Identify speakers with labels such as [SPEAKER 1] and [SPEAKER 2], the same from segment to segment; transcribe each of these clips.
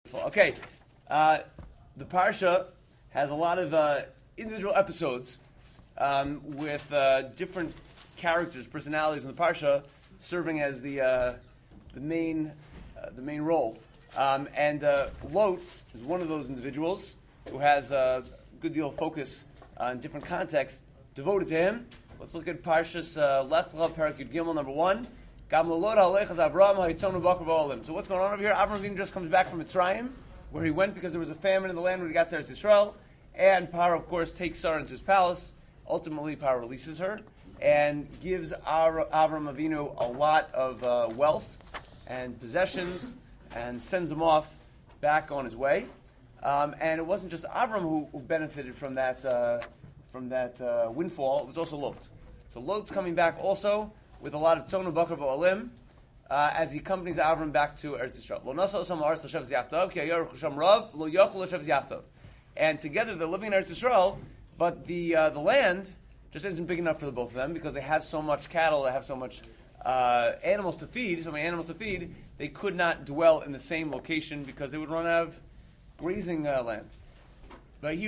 [SPEAKER 1] Okay, the parsha has a lot of individual episodes with different characters, personalities in the parsha serving as the main role. And Lot is one of those individuals who has a good deal of focus in different contexts devoted to him. Let's look at Parshas Lech Lecha, Parak Yud Gimel, number 1. So what's going on over here? Avram Avinu just comes back from Mitzrayim, where he went because there was a famine in the land when he got to Eretz Yisrael. And Paro, of course, takes Sarah into his palace. Ultimately, Paro releases her and gives Avram Avinu a lot of wealth and possessions and sends him off back on his way. And it wasn't just Avram who benefited from that windfall. It was also Lot. So Lot's coming back also with a lot of Tzonu Bakar V'Olim as he accompanies Avram back to Eretz Yisrael. Lo nasa osam ha'aretz l'shavas yachtav, ki hayar chusham rav, lo yochel l'shavas yachtav. And together they're living in Eretz Yisrael, but the land just isn't big enough for the both of them because they have so much cattle, they have so much animals to feed, they could not dwell in the same location because they would run out of grazing land. It's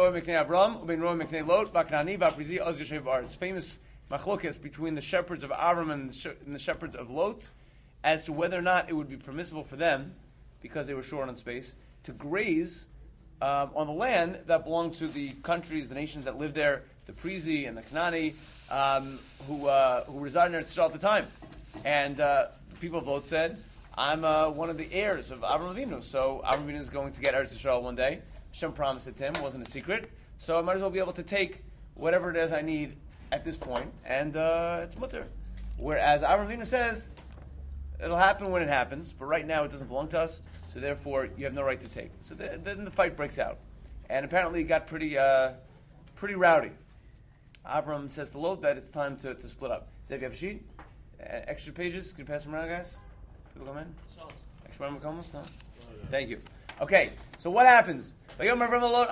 [SPEAKER 1] famous machlokas between the shepherds of Avram and the shepherds of Lot as to whether or not it would be permissible for them, because they were short on space, to graze on the land that belonged to the countries, the nations that lived there, the Prizi and the Kanani, who resided in Eretz Yisrael at the time. And the people of Lot said, I'm one of the heirs of Avram Avinu, so Avram Avinu is going to get Eretz Yisrael one day. Hashem promised it to him, it wasn't a secret, so I might as well be able to take whatever it is I need at this point, and it's mutter. Whereas Avram Avinu says, it'll happen when it happens, but right now it doesn't belong to us, so therefore you have no right to take. So then the fight breaks out. And apparently it got pretty rowdy. Avram says to Lot that it's time to split up. Zev, you have a sheet? Extra pages? Can you pass them around, guys? People come in? Extra comments? No? Thank you. Okay, so what happens? We shouldn't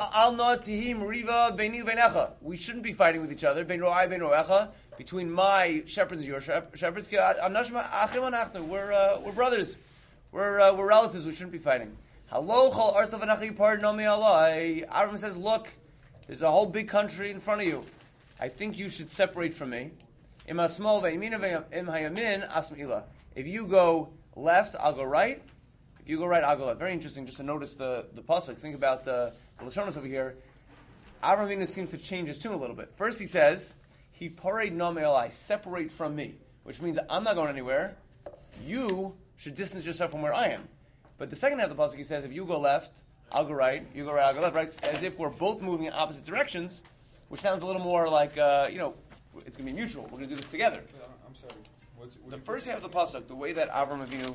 [SPEAKER 1] be fighting with each other. Between my shepherds and your shepherds. We're brothers. We're relatives. We shouldn't be fighting. Avram says, look, there's a whole big country in front of you. I think you should separate from me. If you go left, I'll go right. If you go right, I'll go left. Very interesting, just to notice the pasuk. Think about the Lashonos over here. Avram Avinu seems to change his tune a little bit. First he says, he parade no me'alai, separate from me, which means I'm not going anywhere. You should distance yourself from where I am. But the second half of the pasuk he says, if you go left, I'll go right. You go right, I'll go left. Right? As if we're both moving in opposite directions, which sounds a little more like, it's going to be mutual. We're going to do this together.
[SPEAKER 2] I'm sorry.
[SPEAKER 1] The first half of the pasuk, the way that Avram Avinu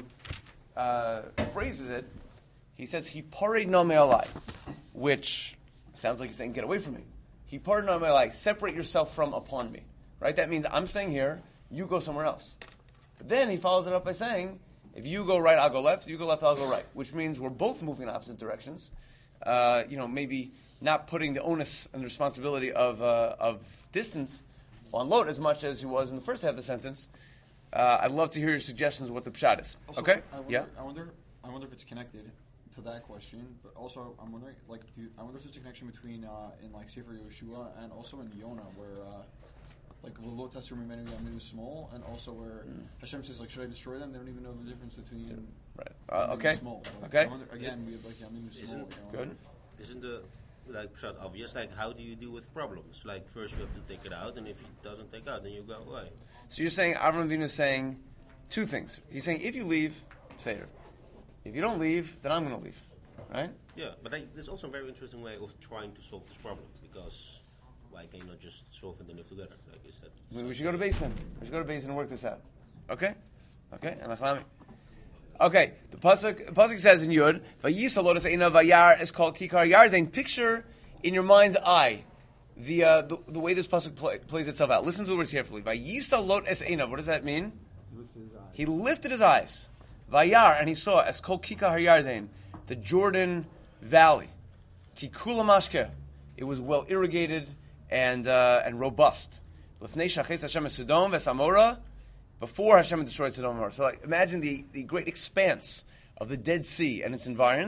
[SPEAKER 1] phrases it, he says, he parade no me'alai, which sounds like he's saying, get away from me. He parade no me'alai, separate yourself from upon me. Right? That means I'm staying here, you go somewhere else. But then he follows it up by saying, if you go right, I'll go left. If you go left, I'll go right. Which means we're both moving in opposite directions. Maybe not putting the onus and the responsibility of distance on Lot as much as he was in the first half of the sentence. I'd love to hear your suggestions of what the pshat is.
[SPEAKER 2] Also,
[SPEAKER 1] okay?
[SPEAKER 2] I wonder if it's connected to that question, but also I'm wondering, I wonder if there's a connection between in Sefer Yehoshua and also in Yonah, where Lot has to remain Yaminu small, and also where Hashem says, should I destroy them? They don't even know the difference between
[SPEAKER 1] right.
[SPEAKER 2] Okay. Small.
[SPEAKER 1] Okay.
[SPEAKER 2] I wonder, again, we have Yaminu small.
[SPEAKER 1] Good.
[SPEAKER 3] Isn't the pshat obvious? How do you deal with problems? First you have to take it out, and if it doesn't take out, then you go away.
[SPEAKER 1] So you're saying Avram Avinu is saying two things. He's saying, if you leave, say it. If you don't leave, then I'm going to leave. Right?
[SPEAKER 3] Yeah, but there's also a very interesting way of trying to solve this problem, because why can you not just solve it and live together?
[SPEAKER 1] We should go to basement. We should go to basement and work this out. Okay? Okay? Okay, the pasuk says in Yud, Vayisa Lotus Eina Vayar is called Kikar Yarden. Picture in your mind's eye the way this pasuk plays itself out. Listen to the words carefully. Vayisa Lotus Eina. What does that mean? He lifted his eyes. Vayar, and he saw as called Kikar Yarden, the Jordan Valley. Kikula Mashke. It was well irrigated and robust. Lefnei Shaches Hashem Sodom v'Samora. Before Hashem destroyed Sodom and Gomorrah. So imagine the great expanse of the Dead Sea and its environs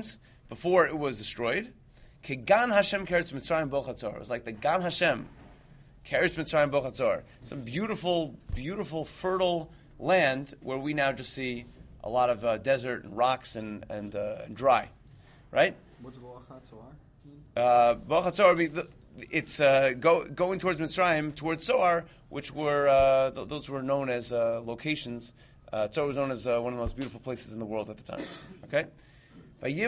[SPEAKER 1] before it was destroyed. Gan Hashem Keretz Mitzrayim Bochatzor. It was like the Gan Hashem Keretz Mitzrayim Bochatzor. Some beautiful, beautiful, fertile land where we now just see a lot of desert and rocks and dry, right?
[SPEAKER 2] What's Bochatzor?
[SPEAKER 1] Bochatzor, it's going towards Mitzrayim, towards Zoar, which were those were known as locations. Zoar was known as one of the most beautiful places in the world at the time. Okay. Okay,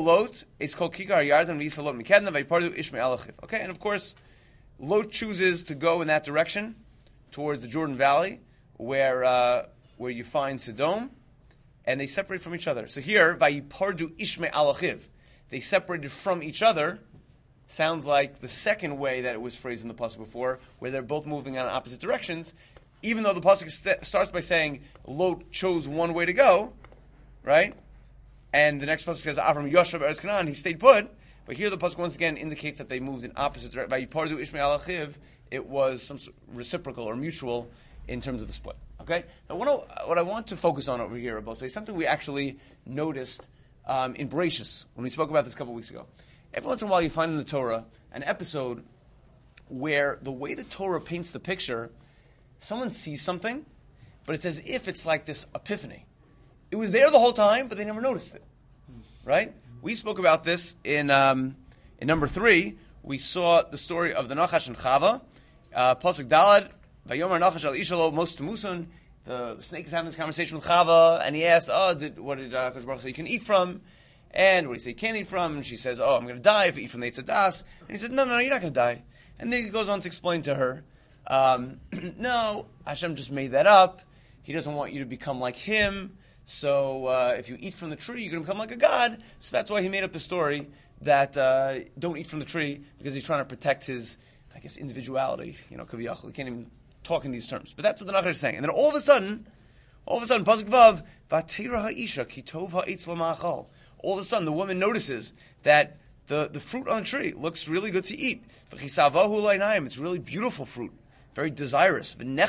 [SPEAKER 1] and of course, Lot chooses to go in that direction towards the Jordan Valley, where you find Sodom, and they separate from each other. So here, Vayipardu Ishme Alachiv, they separated from each other. Sounds like the second way that it was phrased in the pasuk before, where they're both moving in opposite directions. Even though the pasuk starts by saying Lot chose one way to go, right? And the next pasuk says Avram Yoshev Eretz Canaan, he stayed put. But here the pasuk once again indicates that they moved in opposite directions. Vayipardu Ishme Alachiv, it was some reciprocal or mutual in terms of the split. Okay. Now, what I want to focus on over here, Rabbi, is something we actually noticed in Bereshis when we spoke about this a couple weeks ago. Every once in a while, you find in the Torah an episode where the way the Torah paints the picture, someone sees something, but it's as if it's like this epiphany. It was there the whole time, but they never noticed it. Right? We spoke about this in number 3. We saw the story of the Nachash and Chava. Pasuk Dalad, Vayomer Nachash al Ishalo Mos Temusun. The snake is having this conversation with Chava, and he asks, what did Akash Baruch say you can eat from? And what do you say you can't eat from? And she says, I'm going to die if I eat from the Eitz Hadas. And he said, no, you're not going to die. And then he goes on to explain to her, no, Hashem just made that up. He doesn't want you to become like him. So if you eat from the tree, you're going to become like a god. So that's why he made up the story that don't eat from the tree, because he's trying to protect his, individuality. Kaviyachal. He can't even talk in these terms. But that's what the Nachash is saying. And then all of a sudden, Pasuk Vav, Vatera ha'isha ki tov ha'etz lamachal. All of a sudden, the woman notices that the fruit on the tree looks really good to eat. It's really beautiful fruit, very desirous. And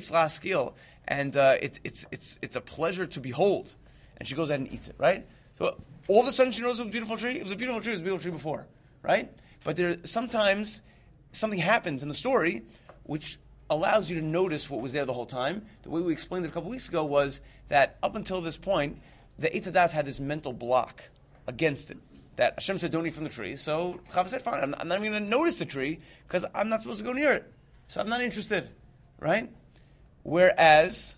[SPEAKER 1] it's a pleasure to behold. And she goes ahead and eats it, right? So all of a sudden, she knows it was a beautiful tree. It was a beautiful tree. It was a beautiful tree before, right? But sometimes something happens in the story which allows you to notice what was there the whole time. The way we explained it a couple weeks ago was that up until this point, the Eitz Hadas had this mental block against it. That Hashem said, don't eat from the tree. So Chava said, fine, I'm not even going to notice the tree because I'm not supposed to go near it. So I'm not interested, right? Whereas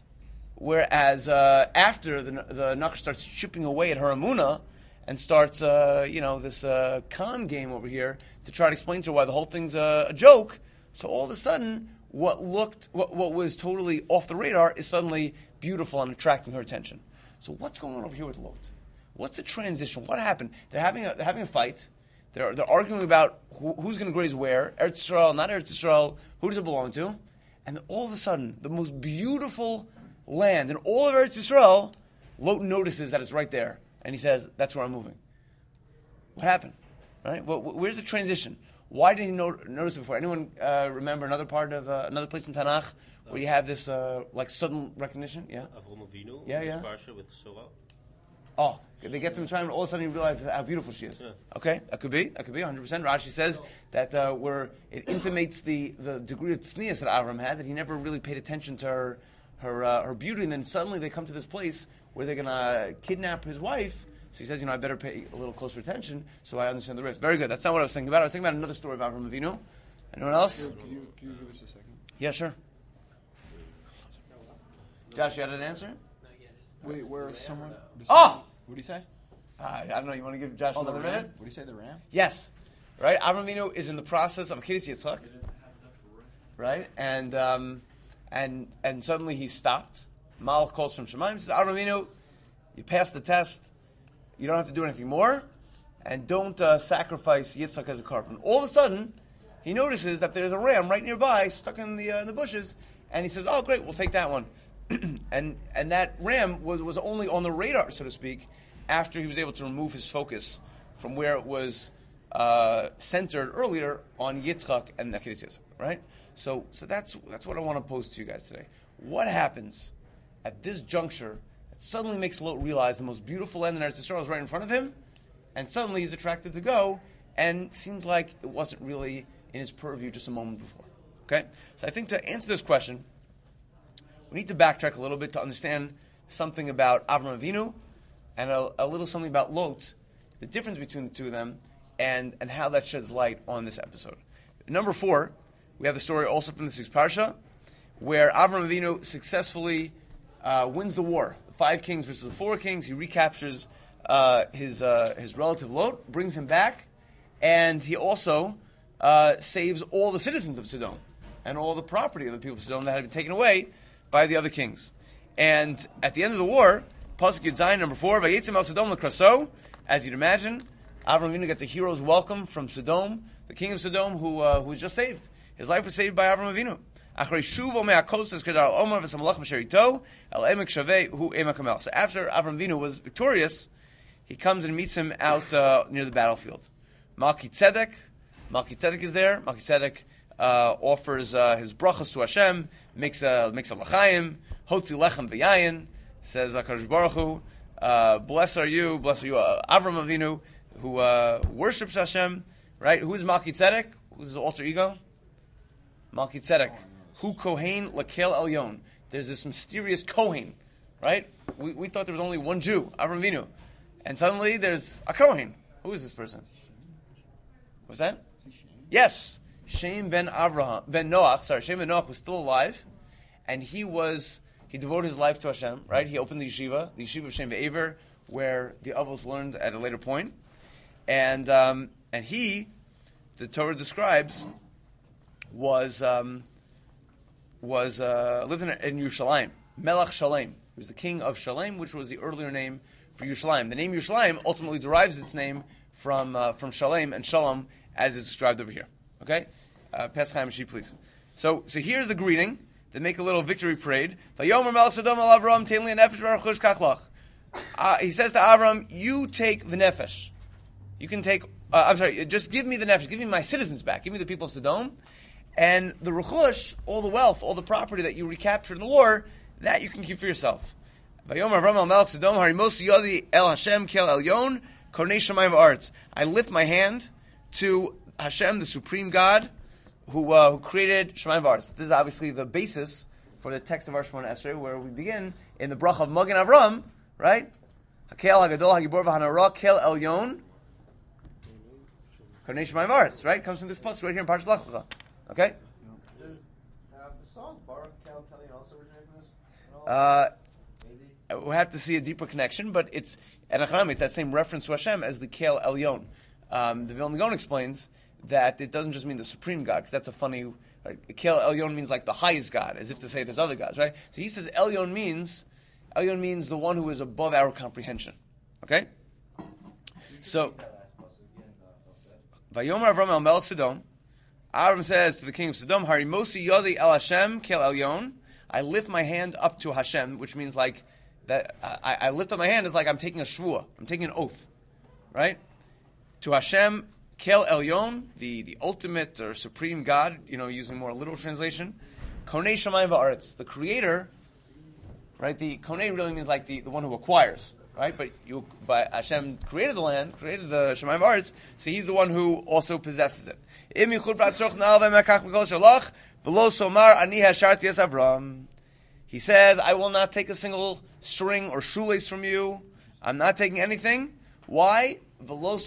[SPEAKER 1] after the Nachash starts chipping away at her Emunah and starts, this con game over here to try to explain to her why the whole thing's a joke. So all of a sudden, what was totally off the radar is suddenly beautiful and attracting her attention. So what's going on over here with Lot? What's the transition? What happened? They're having a fight. They're arguing about who's going to graze where. Eretz Yisrael, not Eretz Yisrael. Who does it belong to? And then all of a sudden, the most beautiful land in all of Eretz Yisrael, Lot notices that it's right there, and he says, "That's where I'm moving." What happened? Right? Where's the transition? Why didn't he notice it before? Anyone remember another part of another place in Tanakh where you have this sudden recognition? Yeah.
[SPEAKER 3] Avram Avinu.
[SPEAKER 1] Yeah.
[SPEAKER 3] Parsha with Sarah.
[SPEAKER 1] Oh, they get to Mitzrayim and all of a sudden you realize how beautiful she is. Yeah. Okay, that could be 100%. Rashi says that it intimates the degree of tznius that Avram had, that he never really paid attention to her beauty, and then suddenly they come to this place where they're going to kidnap his wife. So he says, I better pay a little closer attention so I understand the risk. Very good. That's not what I was thinking about. I was thinking about another story of Avram Avinu. Anyone else?
[SPEAKER 2] Can you give us a second?
[SPEAKER 1] Yeah, sure. Josh, you had an answer?
[SPEAKER 2] Wait, where someone...
[SPEAKER 1] Oh!
[SPEAKER 2] What did he say?
[SPEAKER 1] I don't know. You want to give Josh another minute?
[SPEAKER 2] What did he say, the ram?
[SPEAKER 1] Yes. Right? Avram Avinu is in the process of Akedas Yitzchak. Right? And suddenly he stopped. Malach calls from Shemaim. Says, Avram Avinu, you passed the test. You don't have to do anything more. And don't sacrifice Yitzchak as a korban. All of a sudden, he notices that there's a ram right nearby, stuck in the bushes. And he says, oh, great, we'll take that one. and that ram was only on the radar, so to speak, after he was able to remove his focus from where it was centered earlier on Yitzchak and Akedas Yitzchak, right? So that's what I want to pose to you guys today. What happens at this juncture that suddenly makes Lot realize the most beautiful land in Eretz Yisrael is right in front of him, and suddenly he's attracted to go, and seems like it wasn't really in his purview just a moment before. Okay? So I think to answer this question, we need to backtrack a little bit to understand something about Avram Avinu and a little something about Lot, the difference between the two of them, and how that sheds light on this episode. Number 4, we have the story also from the 6th Parsha, where Avram Avinu successfully wins the war. The 5 kings versus the 4 kings. He recaptures his relative Lot, brings him back, and he also saves all the citizens of Sodom and all the property of the people of Sodom that had been taken away by the other kings. And at the end of the war, Pasuk Yud Zayin, number 4, Vayetzim el Sodom lekraso, as you'd imagine, Avram Avinu got the hero's welcome from Sodom, the king of Sodom, who was just saved. His life was saved by Avram Avinu. So after Avram Avinu was victorious, he comes and meets him out near the battlefield. Melchizedek is there. Melchizedek offers his brachos to Hashem, makes a l'chaim, hotzi lechem v'yayin, says HaKadosh Baruch Hu, blessed are you, Avram Avinu, who worships Hashem, right? Who is Melchizedek? Who's his alter ego? Melchizedek. Hu Kohen Lakel Elyon. There's this mysterious Kohen, right? We thought there was only one Jew, Avram Avinu. And suddenly there's a Kohen. Who is this person? What's that? Yes. Shem ben Noach. Shem ben Noach was still alive, and he devoted his life to Hashem, right? He opened the yeshiva of Shem Ve'ever, where the Avos learned at a later point. And he, the Torah describes, lived in Yerushalayim, Melech Shalem. He was the king of Shalem, which was the earlier name for Yerushalayim. The name Yerushalayim ultimately derives its name from Shalem and Shalom, as it's described over here. Okay, pass Chaim Rashi, please. So here's the greeting. They make a little victory parade. He says to Avram, "You take the nefesh. You can take. Just give me the nefesh. Give me my citizens back. Give me the people of Sodom." And the rechush, all the wealth, all the property that you recaptured in the war, that you can keep for yourself. I lift my hand to Hashem, the supreme God, who created Shemayim V'Aretz. This is obviously the basis for the text of our Shemona Esrei, where we begin in the bracha of Magen Avram, right? Hakel Hagadol Hagibor V'Hanara Kel Elyon Karnei Shemayim V'Aretz, right? Comes from this pasuk right here in Parshas Lech Lecha. Okay?
[SPEAKER 4] Does the song Baruch Kel Kelyon also originate from this?
[SPEAKER 1] Maybe? We'll have to see a deeper connection, but it's that same reference to Hashem as the Kel Elyon. The Vilna Gaon explains that it doesn't just mean the supreme God, because that's a funny... Right? Kel Elyon means like the highest God, as if to say there's other gods, right? So he says Elyon means the one who is above our comprehension. Okay? So... Vayomer Avram el Melech Sodom. Avram says to the king of Sodom, Harimosi Yodi El Hashem Kel Elyon. I lift my hand up to Hashem, which means like that. I lift up my hand is like I'm taking a shvuah. I'm taking an oath, right? To Hashem Kel Elyon, the ultimate or supreme God. Using more literal translation. Konei Shemayim V'Aretz, the creator. Right? The Konei really means like the one who acquires. Right, but Hashem created the land, created the Shemayim V'Aretz, so He's the one who also possesses it. He says, "I will not take a single string or shoelace from you. I'm not taking anything. Why? Because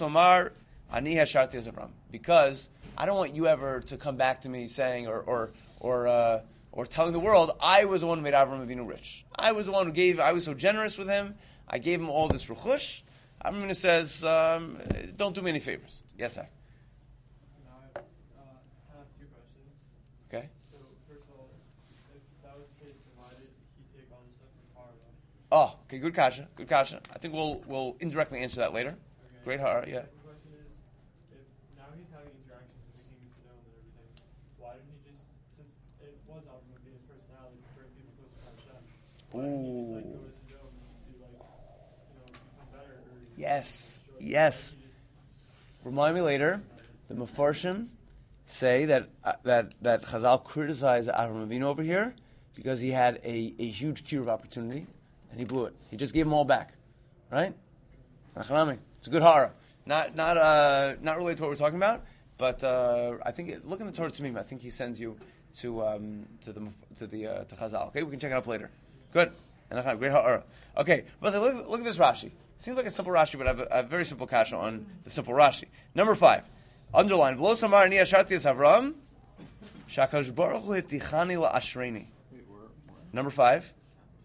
[SPEAKER 1] I don't want you ever to come back to me saying or telling the world I was the one who made Avram Avinu rich. I was the one who gave. I was so generous with him. I gave him all this rechush." Avram says, "Don't do me any favors." Yes, sir.
[SPEAKER 5] Now I have 2 questions.
[SPEAKER 1] Okay.
[SPEAKER 5] So first of all, if that was the case, then why did he take all this stuff from Parva?
[SPEAKER 1] Oh, okay. Good kasha. Good kasha. I think we'll indirectly answer that later.
[SPEAKER 5] Okay.
[SPEAKER 1] Great hara. Yeah.
[SPEAKER 5] The question is, if now he's having interactions with the king of Sodom and everything, why didn't he just, since it was Avram Avinu's personality to bring people closer to Hashem, why didn't he just go to Sodom and do become better? Or
[SPEAKER 1] Yes. Yes. Remind me later. The Mefarshim say that Chazal criticized Avram Avinu over here because he had a huge cure of opportunity and he blew it. He just gave them all back, right? It's a good hara. not related to what we're talking about, but I think look in the Torah Tamim. I think he sends you to Chazal. Okay, we can check it out later. Good. And great ha'ara. Okay, look at this Rashi. Seems like a simple Rashi, but I have a very simple kasha on the simple Rashi. Number 5, underline V'lo samar ani asharti es Avram shakadosh baruch hu hiftichani la'ashreni. Number 5.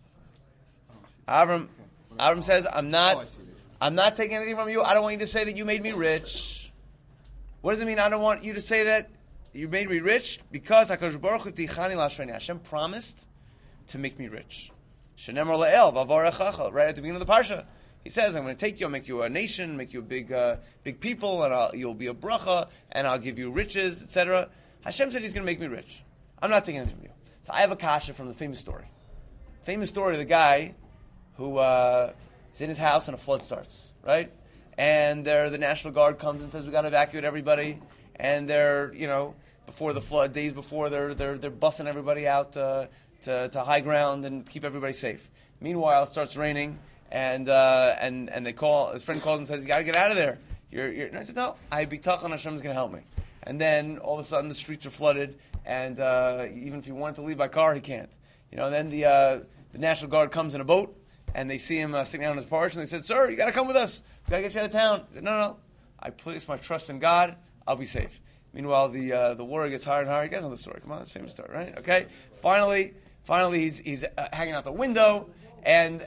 [SPEAKER 1] Avram says, I'm not taking anything from you. I don't want you to say that you made me rich. What does it mean? I don't want you to say that you made me rich because HaKadosh Baruch Hu hiftichani la'ashreni. Hashem promised to make me rich. Shenemar la'el v'avarechacha. Right at the beginning of the parsha, he says, I'm going to take you, I'll make you a nation, make you a big people, and you'll be a bracha, and I'll give you riches, etc. Hashem said He's going to make me rich. I'm not taking anything from you. So I have a kasha from the famous story. Famous story of the guy who is in his house and a flood starts, right? And the National Guard comes and says, we got to evacuate everybody. And they're, before the flood, days before, they're busting everybody out to high ground and keep everybody safe. Meanwhile, it starts raining. And they call. His friend calls and says, "You got to get out of there." And I said, "No, I bitachon Hashem is going to help me." And then all of a sudden, the streets are flooded, and even if he wanted to leave by car, he can't. And then the National Guard comes in a boat, and they see him sitting out on his porch, and they said, "Sir, you got to come with us. We got to get you out of town." He said, "No. I place my trust in God. I'll be safe." Meanwhile, the water gets higher and higher. You guys know the story. Come on, that's a famous story, right? Okay. Finally, he's hanging out the window. And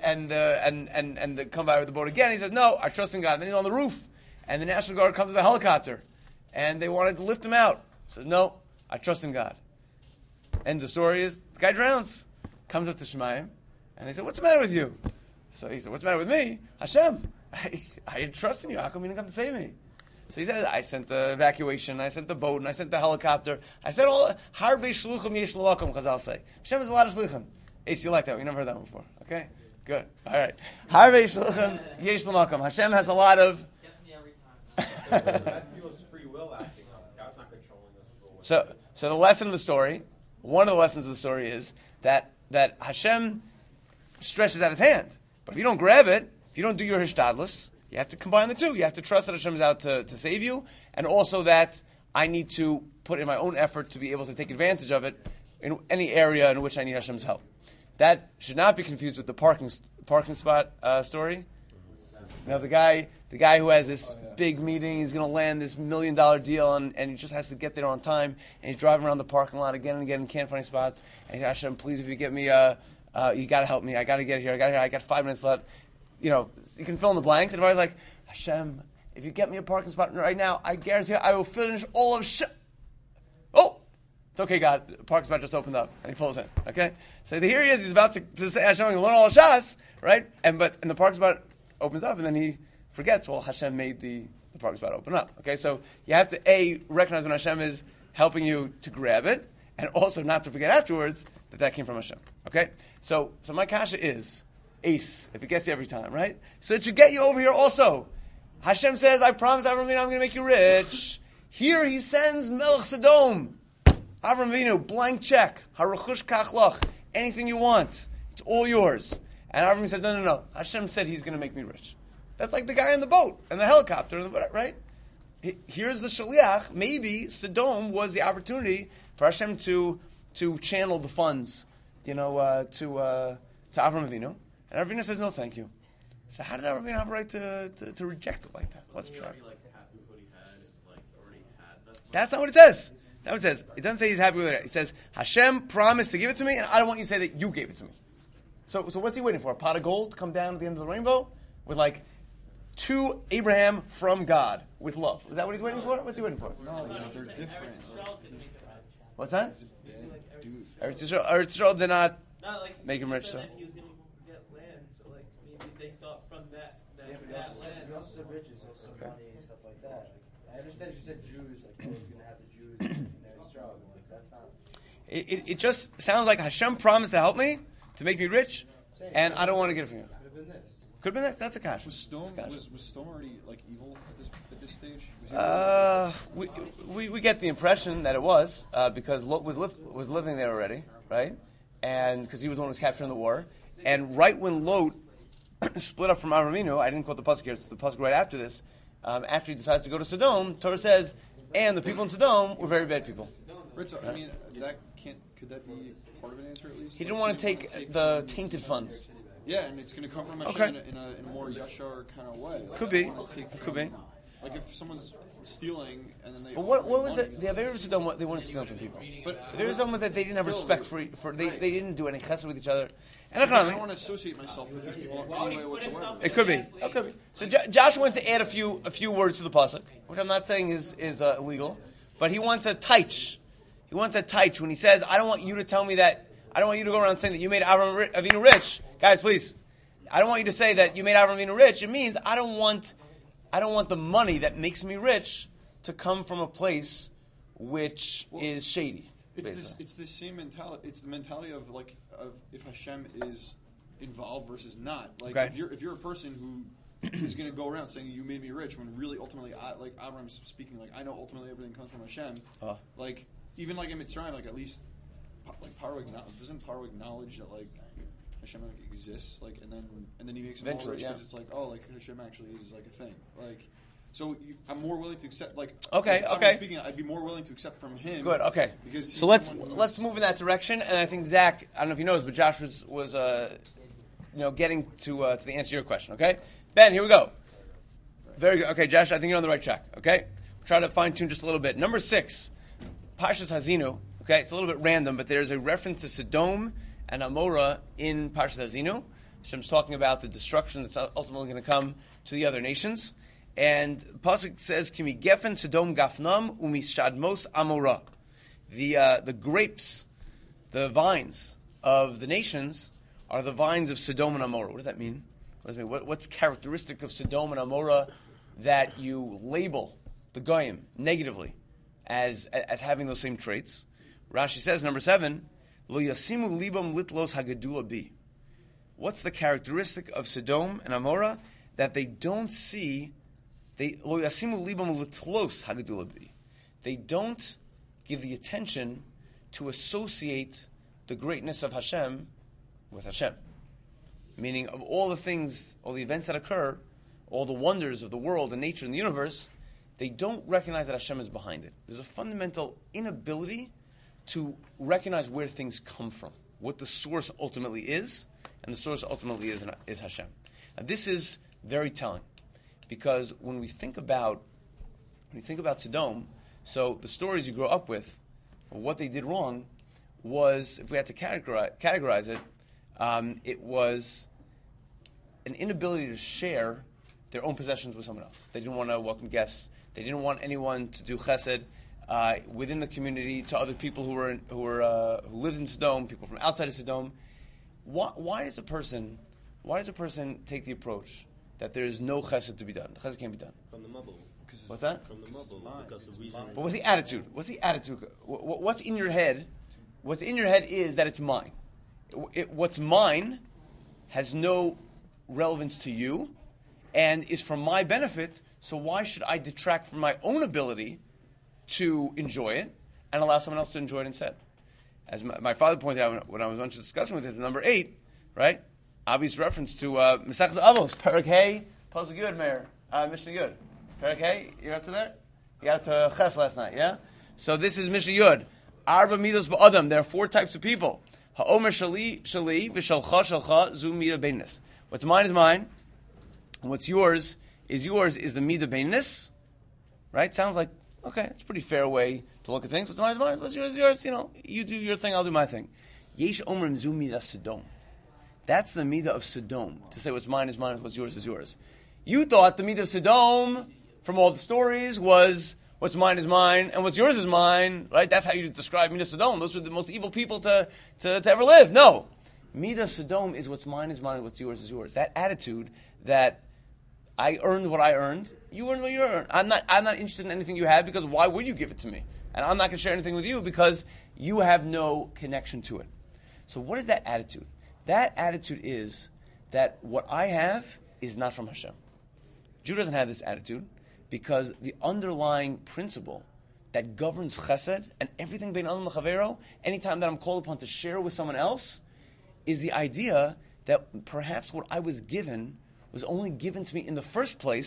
[SPEAKER 1] they come by with the boat again. He says, "No, I trust in God." And then he's on the roof, and the National Guard comes with a helicopter, and they wanted to lift him out. He says, "No, I trust in God." And the story is, the guy drowns. Comes up to Shemayim, and they said, "What's the matter with you?" So he said, "What's the matter with me? Hashem, I trust in you. How come you didn't come to save me?" So he says, "I sent the evacuation, I sent the boat, and I sent the helicopter. I sent all harbe shluchim yesh l'makom." Chazal say, Hashem has a lot of shluchim. Ace, you like that? We never heard that one before. Okay, good. All right. Harvei shluchim yesh l'makom. Hashem has a lot of.
[SPEAKER 6] Gets me every time.
[SPEAKER 4] That's people's free will acting. God's not controlling us.
[SPEAKER 1] So the lesson of the story, one of the lessons of the story is that Hashem stretches out His hand, but if you don't grab it, if you don't do your hishtadlus, you have to combine the two. You have to trust that Hashem is out to save you, and also that I need to put in my own effort to be able to take advantage of it in any area in which I need Hashem's help. That should not be confused with the parking spot story. The guy who has this big meeting, he's going to land this $1 million deal, and he just has to get there on time, and he's driving around the parking lot again and again and can't find any spots. And he says, "Hashem, please, if you get me, you got to help me. I got to get here. I got 5 minutes left." You can fill in the blanks. And everybody's like, "Hashem, if you get me a parking spot right now, I guarantee I will finish all of Oh! It's okay, God. The parking spot just opened up, and he pulls in. Okay, so here he is. He's about to say Hashem, I'm going to learn all the shas, right? And the parking spot opens up, and then he forgets. Well, Hashem made the parking spot open up. Okay, so you have to recognize when Hashem is helping you to grab it, and also not to forget afterwards that came from Hashem. Okay, so my kasha is ace if it gets you every time, right? So it should get you over here also. Hashem says, "I promise Avram Avinu, I'm going to make you rich." Here He sends Melech Sodom. Avram Avinu, blank check. Haruchush kachlach. Anything you want. It's all yours. And Avram says, no. Hashem said He's going to make me rich. That's like the guy in the boat and the helicopter, right? Here's the shaliach. Maybe Sodom was the opportunity for Hashem to channel the funds, to Avram Avinu. And Avram Avinu says, "No, thank you." So how did Avram Avinu have a right to reject it like that? What's the problem? That's not what it says. That's what it says. It doesn't say He's happy with it. It says, Hashem promised to give it to me, and I don't want you to say that you gave it to me. So what's He waiting for? A pot of gold to come down at the end of the rainbow? With to Abraham from God with love. Is that what He's waiting for? What's He waiting for?
[SPEAKER 2] No, they're different.
[SPEAKER 1] What's that? Eretz Yisrael did not make him rich, so.
[SPEAKER 5] He was going to get land, so maybe they thought from that land.
[SPEAKER 4] You also said riches, also money and stuff like that. I understand you said Jews, he's going to have the Jews in Israel. That's not.
[SPEAKER 1] It just sounds like Hashem promised to help me, to make me rich, and I don't want to get it from you.
[SPEAKER 4] Could have been this.
[SPEAKER 1] Could have been that. That's a kasha.
[SPEAKER 2] Was Stone already evil at this stage?
[SPEAKER 1] We get the impression that it was because Lot was living there already, right? And because he was the one who was captured in the war, and right when Lot split up from Avram Avinu, I didn't quote the pasuk here. It's the pasuk right after this. after he decides to go to Sodom, Torah says, and the people in Sodom were very bad people.
[SPEAKER 2] Right, so, I mean, could that be part of an answer at least?
[SPEAKER 1] He didn't want to take the tainted funds.
[SPEAKER 2] Yeah, and it's going to come from Hashem
[SPEAKER 1] Okay.
[SPEAKER 2] in a more yashar kind of way. Like,
[SPEAKER 1] Could
[SPEAKER 2] I
[SPEAKER 1] be.
[SPEAKER 2] don't wanna take
[SPEAKER 1] Could be.
[SPEAKER 2] Like if someone's stealing and then they.
[SPEAKER 1] But what was
[SPEAKER 2] money,
[SPEAKER 1] the Aveira of Sodom? What they wanted to steal from people.
[SPEAKER 2] But
[SPEAKER 1] The Aveira of Sodom was that they didn't have
[SPEAKER 2] Still,
[SPEAKER 1] respect for they didn't do any chesed with each other. And
[SPEAKER 2] I don't want to associate myself with these people in any way whatsoever.
[SPEAKER 1] it could be. It could be. So Josh wants to add a few words to the pasuk, which I'm not saying is illegal, but he wants a taich. He wants a taich when he says, "I don't want you to tell me that. I don't want you to go around saying that you made Avram Avinu rich, guys. Please, I don't want you to say that you made Avram Avinu rich. It means I don't want the money that makes me rich to come from a place which is shady."
[SPEAKER 2] It's the same mentality. It's the mentality of if Hashem is involved versus not. Like
[SPEAKER 1] Okay.
[SPEAKER 2] if you're a person who is going to go around saying you made me rich when really ultimately Avram's speaking I know ultimately everything comes from Hashem. Like even in Mitzrayim at least Paro doesn't Paro acknowledge that Hashem exists and then he makes him all
[SPEAKER 1] Eventually,
[SPEAKER 2] rich
[SPEAKER 1] yeah.
[SPEAKER 2] because it's Hashem actually is a thing So I'm more willing to accept
[SPEAKER 1] Okay,
[SPEAKER 2] as
[SPEAKER 1] okay.
[SPEAKER 2] Speaking, I'd be more willing to accept from him.
[SPEAKER 1] Good. Okay.
[SPEAKER 2] Because
[SPEAKER 1] So
[SPEAKER 2] he's someone
[SPEAKER 1] let's
[SPEAKER 2] who's-
[SPEAKER 1] move in that direction, and I think Zach, I don't know if he knows, but Josh was getting to the answer to your question. Okay, Ben, here we go. Very good. Okay, Josh, I think you're on the right track. Okay, try to fine tune just a little bit. Number 6, Parshas Hazinu. Okay, it's a little bit random, but there's a reference to Sodom and Amorah in Parshas Hazinu. Hashem's talking about the destruction that's ultimately going to come to the other nations. And the pasuk says, "Kimi gefen Sodom gafnam umishadmos Amorah." The grapes, the vines of the nations are the vines of Sodom and Amorah. What does that mean? What does it mean? What's characteristic of Sodom and Amorah that you label the goyim negatively as having those same traits? Rashi says, number 7, "Lo yasimu libam litlos hagadula bi." What's the characteristic of Sodom and Amorah that they don't see? Lo yasimu libam litlos hagadula bi. They don't give the attention to associate the greatness of Hashem with Hashem. Meaning, of all the things, all the events that occur, all the wonders of the world and nature and the universe, they don't recognize that Hashem is behind it. There's a fundamental inability to recognize where things come from, what the source ultimately is, and the source ultimately is Hashem. Now, this is very telling, because when we think about Sodom, so the stories you grow up with, what they did wrong was, if we had to categorize it, it was an inability to share their own possessions with someone else. They didn't want to welcome guests. They didn't want anyone to do chesed within the community to other people who lived in Sodom, people from outside of Sodom. Why does a person take the approach that there is no chesed to be done? The chesed can't be done.
[SPEAKER 3] From the mabul.
[SPEAKER 1] What's that?
[SPEAKER 3] From the mabul, because the reason.
[SPEAKER 1] But what's the attitude? What's in your head? What's in your head is that it's mine. What's mine has no relevance to you and is for my benefit, so why should I detract from my own ability to enjoy it and allow someone else to enjoy it instead? As my father pointed out when I was once discussing with him, number 8, right? Obvious reference to Mesechus Avos, Perek Hey, Pasuk Yud, Meir, Mishnah Yud. Perek Hey, you're up to there? You got to Ches last night, yeah? So this is Mishnah Yud. Arba midos ba'adam. There are 4 types of people. Ha'omer shali v'shalcha shalcha zu midah beinis. What's mine is mine, and what's yours is the midah beinis. Right? Sounds like, okay, it's a pretty fair way to look at things. What's mine is mine. What's yours is yours. You do your thing, I'll do my thing. Yesh omrim zu midah Sodom. That's the midah of Sodom. To say what's mine is mine, what's yours is yours. You thought the midah of Sodom, from all the stories, was what's mine is mine, and what's yours is mine, right? That's how you describe Midas Sodom. Those were the most evil people to ever live. No. Midas Sodom is what's mine, what's yours is yours. That attitude that I earned what I earned, you earned what you earned. I'm not interested in anything you have, because why would you give it to me? And I'm not going to share anything with you because you have no connection to it. So what is that attitude? That attitude is that what I have is not from Hashem. Jew doesn't have this attitude, because the underlying principle that governs chesed and everything bein adam l'chavero, anytime that I'm called upon to share with someone else, is the idea that perhaps what I was given was only given to me in the first place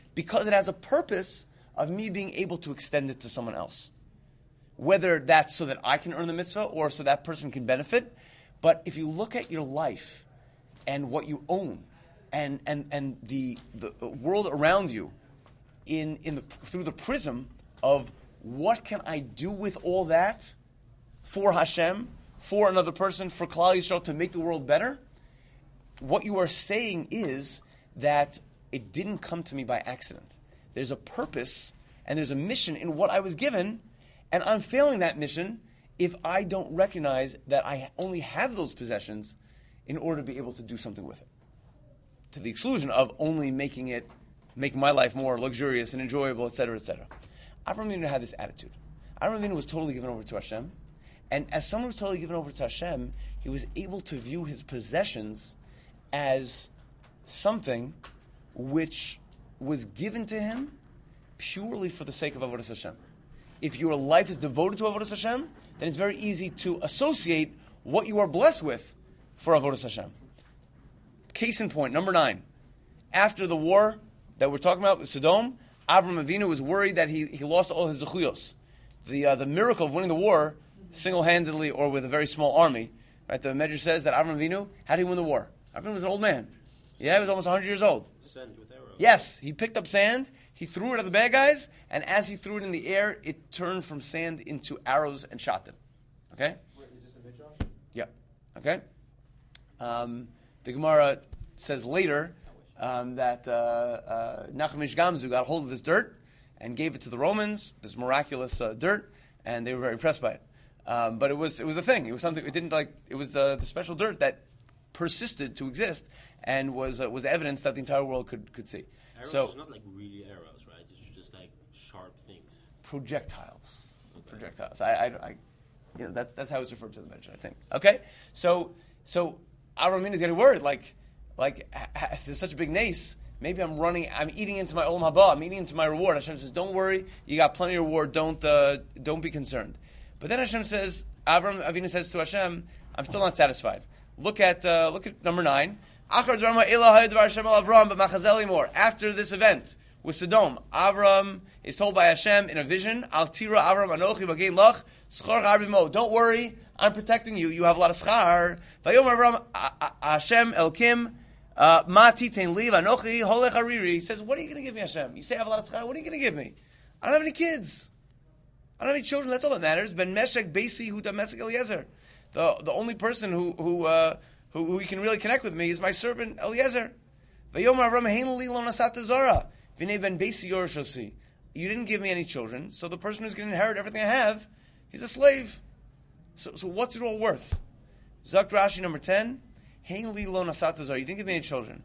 [SPEAKER 1] because it has a purpose of me being able to extend it to someone else. Whether that's so that I can earn the mitzvah or so that person can benefit. But if you look at your life and what you own and the world around you through the prism of what can I do with all that for Hashem, for another person, for Klal Yisrael to make the world better, what you are saying is that it didn't come to me by accident. There's a purpose and there's a mission in what I was given, and I'm failing that mission if I don't recognize that I only have those possessions in order to be able to do something with it. To the exclusion of only making my life more luxurious and enjoyable, etc., etc. Avraham Avinu had this attitude. Avraham Avinu was totally given over to Hashem, and as someone who's totally given over to Hashem, he was able to view his possessions as something which was given to him purely for the sake of Avodas Hashem. If your life is devoted to Avodas Hashem, then it's very easy to associate what you are blessed with for Avodas Hashem. Case in point, number 9. After the war that we're talking about with Sodom, Avraham Avinu was worried that he lost all his zechuyos. The miracle of winning the war single-handedly or with a very small army. Right? The Medrash says that Avraham Avinu, how did he win the war? Avraham was an old man. Yeah, he was almost 100 years old.
[SPEAKER 3] Sand with arrows.
[SPEAKER 1] Yes, he picked up sand, he threw it at the bad guys, and as he threw it in the air, it turned from sand into arrows and shot them. Okay?
[SPEAKER 4] Wait, is this a midrash?
[SPEAKER 1] Yeah. Okay? The Gemara says later that Nachmish Gamzu got hold of this dirt and gave it to the Romans, this miraculous dirt, and they were very impressed by it. But it was a thing. It was something. It didn't like. It was the special dirt that persisted to exist and was evidence that the entire world could see.
[SPEAKER 3] Arrows
[SPEAKER 1] So
[SPEAKER 3] is not like really arrows, right? It's just like sharp things.
[SPEAKER 1] projectiles. Projectiles. I that's how it's referred to in the Medrash, I think. Okay, so Avraham Avinu is getting worried. Like there's such a big nace. Maybe I'm eating into my olam haba. I'm eating into my reward. Hashem says, "Don't worry, you got plenty of reward. Don't be concerned." But then Hashem says, Avraham Avinu says to Hashem, "I'm still not satisfied." Look at number 9. After this event with Sodom, Avram is told by Hashem in a vision, Al tira Avram anochi v'gein lach schar harbimo. Don't worry, I'm protecting you. You have a lot of schar. Vayom Avram Hashem Elkim ma titein li v'anochi holech hariri. He says, what are you going to give me, Hashem? You say I have a lot of schar. What are you going to give me? I don't have any kids. I don't have any children. That's all that matters. Ben Meshach Beisi Hu Damesek Eliezer. The only person who you can really connect with me is my servant Eliezer. You didn't give me any children, so the person who's going to inherit everything I have, he's a slave. So what's it all worth? Zak Rashi number 10. You didn't give me any children.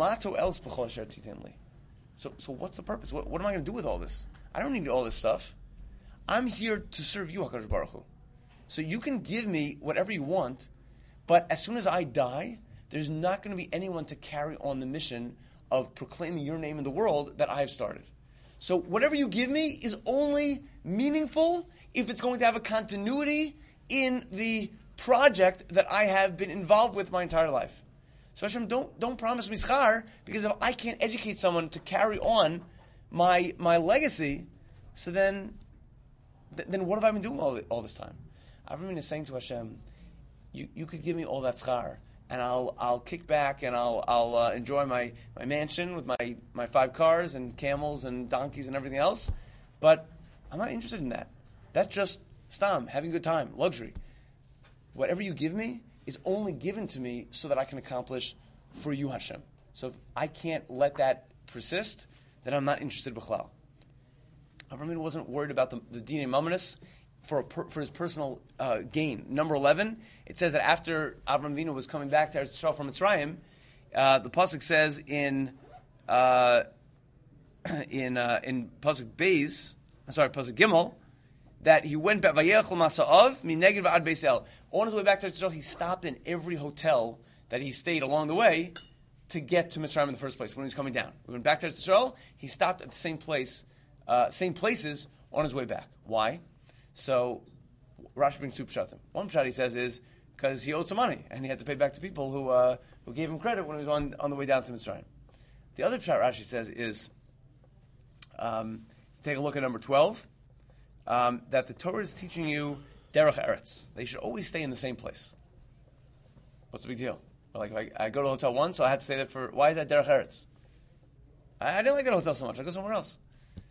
[SPEAKER 1] So what's the purpose? What am I going to do with all this? I don't need all this stuff. I'm here to serve you, HaKadosh Baruch Hu. So you can give me whatever you want, but as soon as I die, there's not going to be anyone to carry on the mission of proclaiming your name in the world that I have started. So whatever you give me is only meaningful if it's going to have a continuity in the project that I have been involved with my entire life. So Hashem, don't promise me schar, because if I can't educate someone to carry on my legacy, so then what have I been doing all this time? Avraham is saying to Hashem, you could give me all that schar, and I'll kick back and I'll enjoy my mansion with my 5 cars and camels and donkeys and everything else, but I'm not interested in that. That's just stam, having a good time, luxury. Whatever you give me is only given to me so that I can accomplish for you, Hashem. So if I can't let that persist, then I'm not interested in B'chlal. Avraham wasn't worried about the Dinei Mamonos for his personal gain. Number 11, it says that after Avraham Avinu was coming back to Eretz Yisrael from Mitzrayim, the pasuk says in pasuk Gimel, that he went back vayelchel masa'av mineged va'ad Beis El. On his way back to Eretz Yisrael, he stopped in every hotel that he stayed along the way to get to Mitzrayim in the first place. When he was coming down, we went back to Eretz Yisrael. He stopped at the same places on his way back. Why? So Rashi brings 2 pshatim. One pshat he says is because he owed some money and he had to pay back to people who gave him credit when he was on the way down to Mitzrayim. The other pshat Rashi says is Take a look at number 12. That the Torah is teaching you derech eretz. They should always stay in the same place. What's the big deal? Like if I go to a hotel once, so I have to stay there for. Why is that derech eretz? I didn't like that hotel so much. I go somewhere else.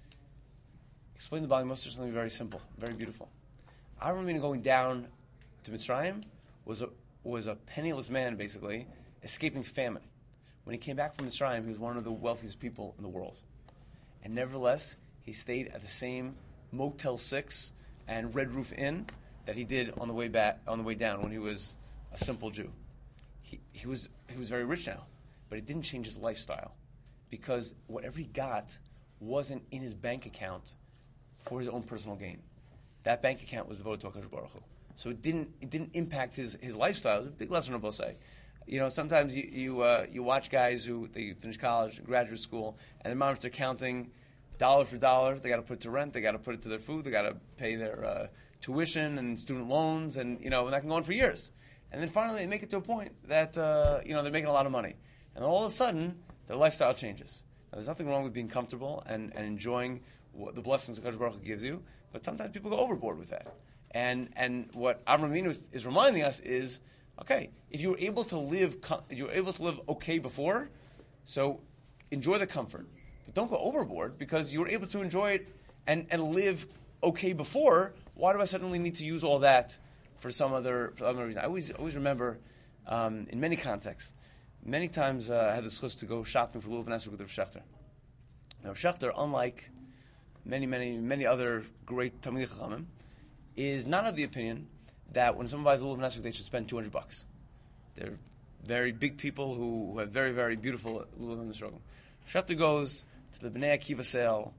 [SPEAKER 1] Explain the Bali Musar something very simple, very beautiful. Avram Avinu going down to Mitzrayim was a penniless man, basically, escaping famine. When he came back from Mitzrayim, he was one of the wealthiest people in the world. And nevertheless, he stayed at the same Motel 6 and Red Roof Inn that he did on the way down when he was a simple Jew. He was very rich now, but it didn't change his lifestyle because whatever he got wasn't in his bank account for his own personal gain. That bank account was devoted to HaKadosh Baruch Hu. So it didn't impact his lifestyle. It's a big lesson Rabbi say. Sometimes you watch guys who they finish college, graduate school, and their moms are counting dollar for dollar. They got to put it to rent. They got to put it to their food. They got to pay their tuition and student loans, and that can go on for years. And then finally, they make it to a point that they're making a lot of money, and all of a sudden, their lifestyle changes. Now, there's nothing wrong with being comfortable and enjoying the blessings that HaKadosh Baruch Hu gives you, but sometimes people go overboard with that. And what Avram Avinu is reminding us is, okay, if you were able to live okay before, so enjoy the comfort, but don't go overboard because you were able to enjoy it and live okay before. Why do I suddenly need to use all that for some other reason? I always remember in many contexts, many times I had the chus to go shopping for Lulav and Esrog with Rav Shechter. Now Rav Shechter, unlike many other great Talmidei Chachamim, is not of the opinion that when someone buys a Lulav and Esrog, they should spend $200. They're very big people who have very, very beautiful Lulav and Esrog. Shechter goes to the Bnei Akiva sale,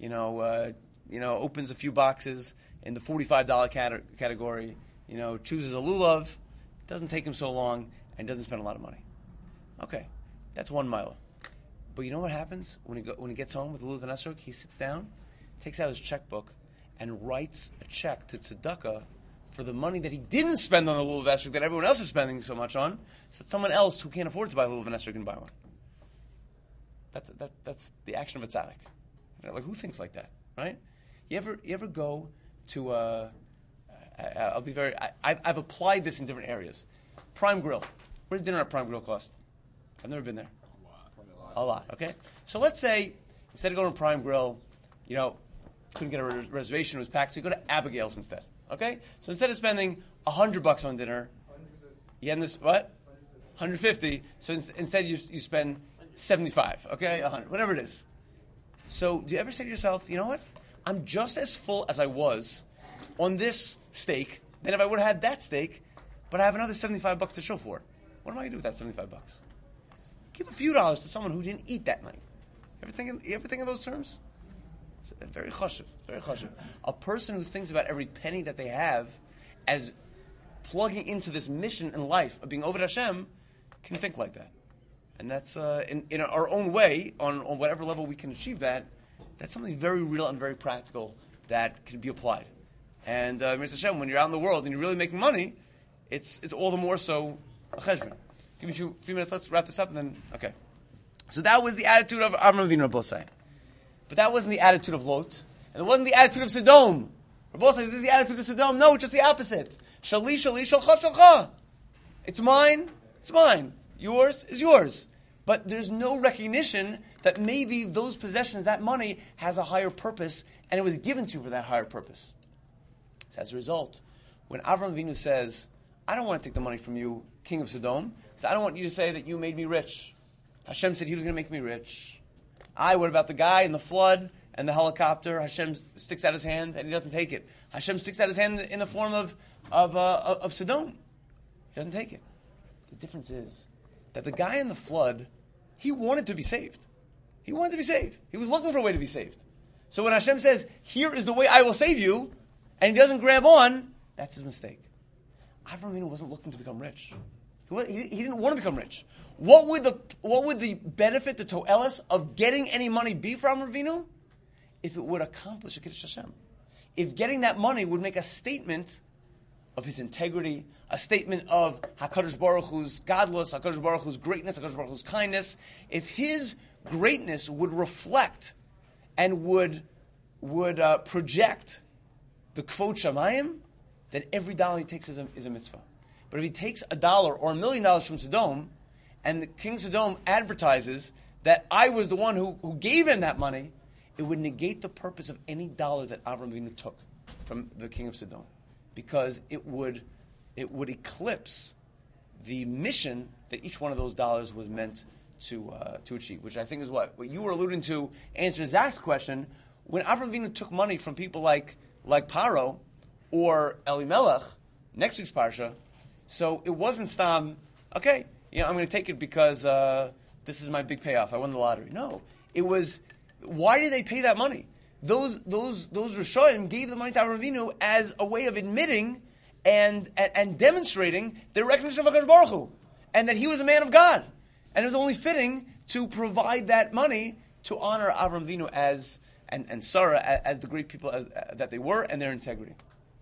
[SPEAKER 1] opens a few boxes in the $45 category, chooses a Lulav, doesn't take him so long, and doesn't spend a lot of money. Okay, that's one mile. But you know what happens when he gets home with the Lulav and Esrog? He sits down, takes out his checkbook, and writes a check to Tzedakah for the money that he didn't spend on the Lulav and Esrog that everyone else is spending so much on, so that someone else who can't afford to buy Lulav and Esrog can buy one. That's the action of a tzaddik. Like, who thinks like that, right? You ever go to I've applied this in different areas. Prime Grill. What does dinner at Prime Grill cost? I've never been there. A lot. Okay. So let's say instead of going to Prime Grill, couldn't get a reservation, it was packed, so you go to Abigail's instead. Okay. So instead of spending $100 on dinner, you end this what? 150. So instead you spend 75. Okay, 100, whatever it is. So do you ever say to yourself, you know what? I'm just as full as I was on this steak than if I would have had that steak, but I have another $75 to show for it. What am I going to do with that $75? Give a few dollars to someone who didn't eat that night. You ever think in those terms? It's very chashuv, very chashuv. A person who thinks about every penny that they have as plugging into this mission in life of being over Hashem can think like that. And that's, in our own way, on whatever level we can achieve that, that's something very real and very practical that can be applied. And Mr. Hashem, when you're out in the world and you're really making money, it's all the more so a cheshbon. Give me a few minutes, let's wrap this up, and then, okay. So that was the attitude of Avram Avinu, Rabbi say. But that wasn't the attitude of Lot, and it wasn't the attitude of Sodom. Rabbi says, this is the attitude of Sodom. No, it's just the opposite. Shali, shali, shalcha, shalcha. It's mine, it's mine. Yours is yours. But there's no recognition that maybe those possessions, that money, has a higher purpose, and it was given to you for that higher purpose. So as a result, when Avram Avinu says, I don't want to take the money from you, king of Sodom, so I don't want you to say that you made me rich. Hashem said he was going to make me rich. What about the guy in the flood and the helicopter? Hashem sticks out his hand and he doesn't take it. Hashem sticks out his hand in the form of Sodom. He doesn't take it. The difference is that the guy in the flood, he wanted to be saved. He wanted to be saved. He was looking for a way to be saved. So when Hashem says, here is the way I will save you, and he doesn't grab on, that's his mistake. Avram Avinu wasn't looking to become rich. He didn't want to become rich. What would the benefit, the to'elis of getting any money be for Avram Avinu? If it would accomplish a Kiddush Hashem. If getting that money would make a statement of his integrity, a statement of HaKadosh Baruch Hu's godless, HaKadosh Baruch Hu's greatness, HaKadosh Baruch Hu's kindness, if his greatness would reflect and would project the kvod shamayim, then every dollar he takes is a mitzvah. But if he takes $1 or $1 million from Sodom, and the king Sodom advertises that I was the one who gave him that money, it would negate the purpose of any dollar that Avram Avinu took from the king of Sodom, because it would eclipse the mission that each one of those dollars was meant to achieve, which I think is what you were alluding to. Answer Zach's question: when Avram Avinu took money from people like Paro or Elimelech, next week's parsha, so it wasn't stam. Okay, I'm going to take it because this is my big payoff. I won the lottery. No, it was. Why did they pay that money? Those Rishonim gave the money to Avram Avinu as a way of admitting and demonstrating their recognition of HaKadosh Baruch Hu, and that he was a man of God. And it was only fitting to provide that money to honor Avram Avinu and Sarah as the great people that they were, and their integrity.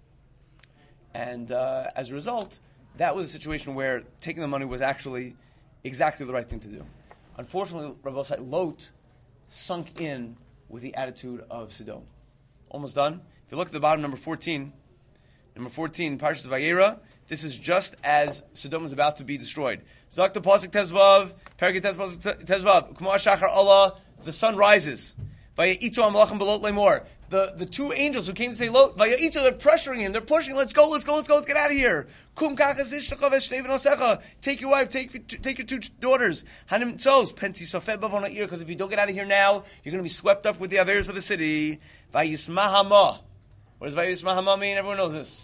[SPEAKER 1] And as a result, that was a situation where taking the money was actually exactly the right thing to do. Unfortunately, Rabbi Lot sunk in with the attitude of Sodom. Almost done. If you look at the bottom, number 14, Parshas Vayera, this is just as Sodom is about to be destroyed. Zok the Pasuk Tezvav, Perikei Tezvav, Kumar Shachar Allah, the sun rises. Vayitzu Amalachim Belot Lemor. The two angels who came to say Lot, Vayitzu, they're pressuring him, they're pushing, let's go, let's get out of here. Kum Kakas Ishtachov Eshteven Osecha. Take your wife, take your two daughters. Hanim Tzos, Penti Sofed Bavon Ha'ir, because if you don't get out of here now, you're going to be swept up with the Averis of the city. Vayismahama. What does Vayismahama mean? Everyone knows this.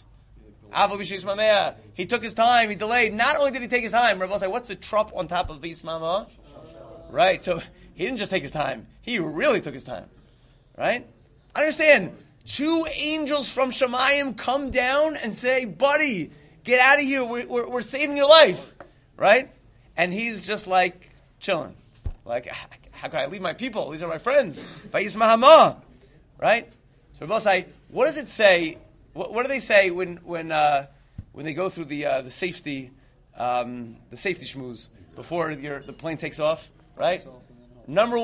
[SPEAKER 1] He took his time, he delayed. Not only did he take his time, Rabbi say, what's the trup on top of Vayismahama? Right, so he didn't just take his time, he really took his time. Right? I understand. Two angels from Shemayim come down and say, buddy, get out of here, we're saving your life. Right? And he's just like chilling. Like, how can I leave my people? These are my friends. Vayismahama. Right? So Rabbi say, what does it say? What do they say when they go through the safety shmooze before the plane takes off? Right. Number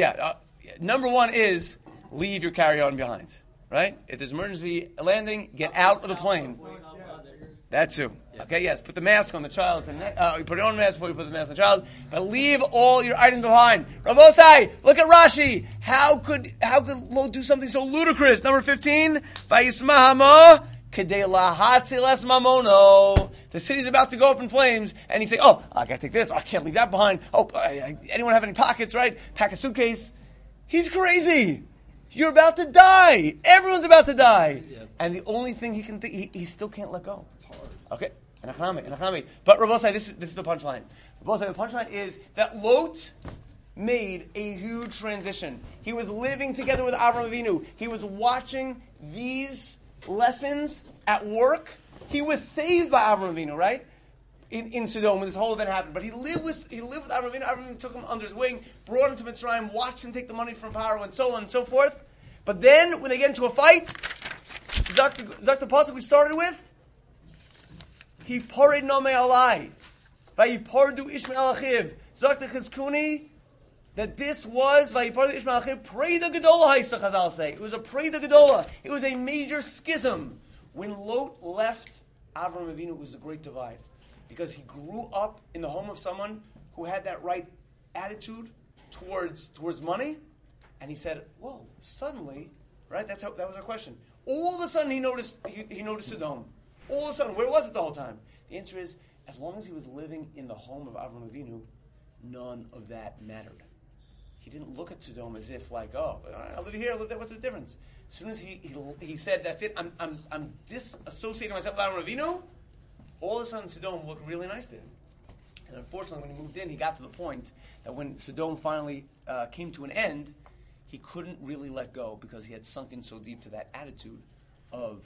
[SPEAKER 1] one is leave your carry-on behind. Right. If there's emergency landing, get out of the plane. That too. Okay. Yes. Put the mask on the child. You put your own mask before you put the mask on the child. But leave all your items behind. Rabosai, look at Rashi. How could Lot do something so ludicrous? Number 15. Vayismahama kedei lahatzilas mamono. The city's about to go up in flames, and he say, "Oh, I gotta take this. I can't leave that behind. Oh, anyone have any pockets? Right? Pack a suitcase." He's crazy. You're about to die. Everyone's about to die. Yep. And the only thing he can think, he still can't let go.
[SPEAKER 2] It's hard.
[SPEAKER 1] Okay. But Rabbi say this is the punchline. Rabbi say the punchline is that Lot made a huge transition. He was living together with Avram Avinu. He was watching these lessons at work. He was saved by Avram Avinu, right? In Sodom when this whole event happened. But he lived with Avram Avinu. Avram Avinu took him under his wing, brought him to Mitzrayim, watched him take the money from Paro, and so on and so forth. But then, when they get into a fight, Zak the Pasuk we started with, he parid nome alai, vayipardu Ishmael achiv. Zak the Chizkuni, that this was vayipardu Ishmael achiv Preda Gedola Haisa Chazal say. It was a Preda Gedola. It was a major schism. When Lot left Avram Avinu, it was a great divide. Because he grew up in the home of someone who had that right attitude towards money, and he said, "Whoa!" Suddenly, right? That was our question. All of a sudden, he noticed Sodom. All of a sudden, where was it the whole time? The answer is, as long as he was living in the home of Avram Avinu, none of that mattered. He didn't look at Sodom as if like, "Oh, I live here, I live there. What's the difference?" As soon as he said, "That's it. I'm disassociating myself with Avram Avinu," all of a sudden, Sodom looked really nice to him. And unfortunately, when he moved in, he got to the point that when Sodom finally came to an end, he couldn't really let go because he had sunk in so deep to that attitude of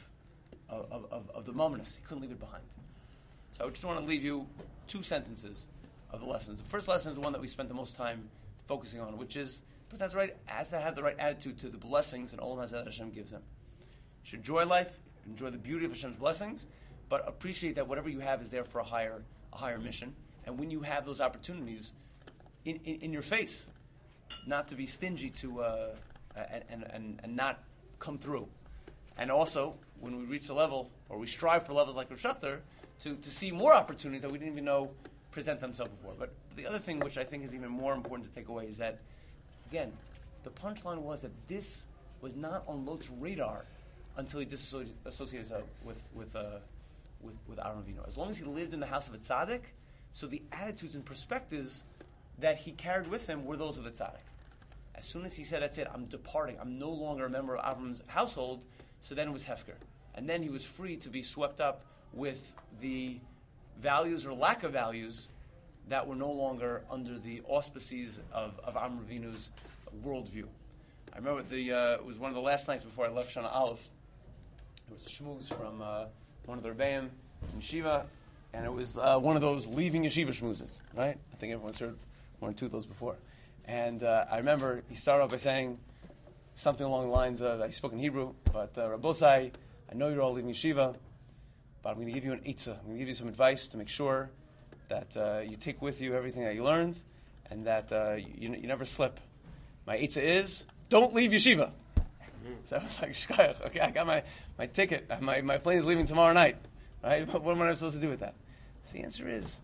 [SPEAKER 1] the momentous. He couldn't leave it behind. So I just want to leave you two sentences of the lessons. The first lesson is the one that we spent the most time focusing on, which is the person has to have the right attitude to the blessings and all that Hashem gives him. You should enjoy life, enjoy the beauty of Hashem's blessings, but appreciate that whatever you have is there for a higher mission. And when you have those opportunities in your face, not to be stingy to and not come through. And also, when we reach a level, or we strive for levels like Rav Shachter, to see more opportunities that we didn't even know present themselves before. But the other thing, which I think is even more important to take away, is that, again, the punchline was that this was not on Lot's radar until he disassociated himself with Aaron Avinu. As long as he lived in the house of a tzaddik, so the attitudes and perspectives that he carried with him were those of the tzaddik. As soon as he said, that's it, I'm departing, I'm no longer a member of Avram's household, so then it was Hefker. And then he was free to be swept up with the values or lack of values that were no longer under the auspices of Avram Avinu's worldview. I remember it was one of the last nights before I left Shana Aleph. It was a shmooze from one of the Rebbeim in Yeshiva, and it was one of those leaving Yeshiva shmoozes, right? I think everyone's heard one or two of those before. And I remember he started off by saying something along the lines of, he spoke in Hebrew, but Rabbosai, I know you're all leaving Yeshiva, but I'm going to give you an eitzah. I'm going to give you some advice to make sure that you take with you everything that you learned and that you never slip. My eitzah is, don't leave Yeshiva. So I was like, Shkayach, okay, I got my ticket. My plane is leaving tomorrow night. Right? What am I supposed to do with that? So the answer is,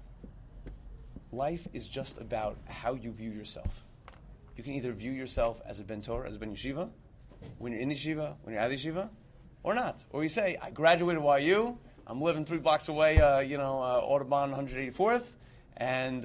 [SPEAKER 1] life is just about how you view yourself. You can either view yourself as a Ben Torah, as a Ben Yeshiva, when you're in the Yeshiva, when you're out of the Yeshiva, or not. Or you say, I graduated YU, I'm living 3 blocks away, Audubon 184th, and,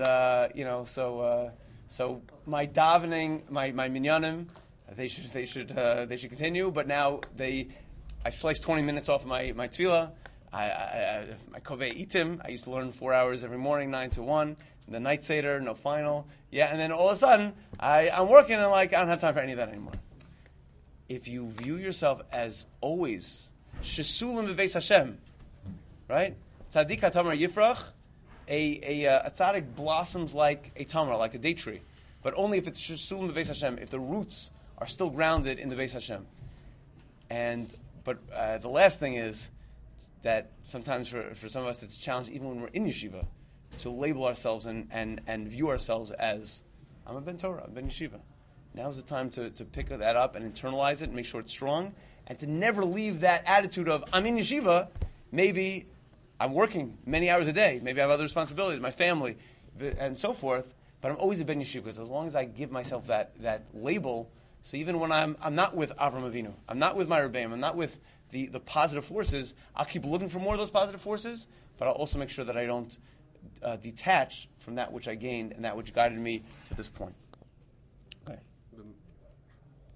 [SPEAKER 1] so my davening, my minyanim, they should continue, but now I sliced 20 minutes off my tefillah. My kovei itim, I used to learn 4 hours every morning, 9 to 1, the night seder, no final. Yeah, and then all of a sudden, I'm working and I don't have time for any of that anymore. If you view yourself as always, shesulim v'veis Hashem, right? Tzadik hatamar yifrach, a tzaddik blossoms like a tamar, like a date tree, but only if it's shesulim v'veis Hashem, if the roots are still grounded in the Beis Hashem. But the last thing is that sometimes for some of us it's a challenge, even when we're in yeshiva, to label ourselves and view ourselves as, I'm a Ben Torah, I'm Ben Yeshiva. Now is the time to pick that up and internalize it and make sure it's strong, and to never leave that attitude of, I'm in yeshiva, maybe I'm working many hours a day, maybe I have other responsibilities, my family, and so forth, but I'm always a Ben Yeshiva, because as long as I give myself that label, so even when I'm not with Avram Avinu, I'm not with my Rebbeim, I'm not with the positive forces, I'll keep looking for more of those positive forces, but I'll also make sure that I don't detach from that which I gained and that which guided me to this point.